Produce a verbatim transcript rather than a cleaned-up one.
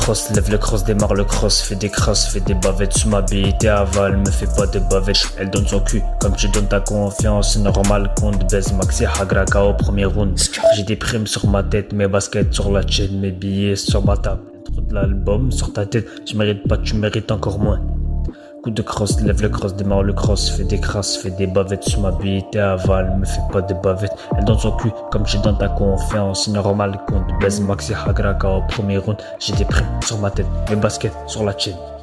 cross, lève le cross, démarre le cross, fais des crosses, fais des bavettes sous ma bite et avale, me fais pas de bavettes. Elle donne son cul comme tu donnes ta confiance, c'est normal qu'on te baise, maxi hagraka au premier round. J'ai des primes sur ma tête, mes baskets sur la chaîne, mes billets sur ma table. Trop de l'album sur ta tête, tu mérites pas, tu mérites encore moins. Coup de cross, lève le cross, démarre le cross, fais des crasses, fais des bavettes sous ma bite et avale, me fais pas de bavettes. Elle donne son cul comme tu donnes ta confiance, c'est normal qu'on te baise, maxi hagraka au premier round. J'ai des primes sur ma tête, mes baskets sur la chaîne.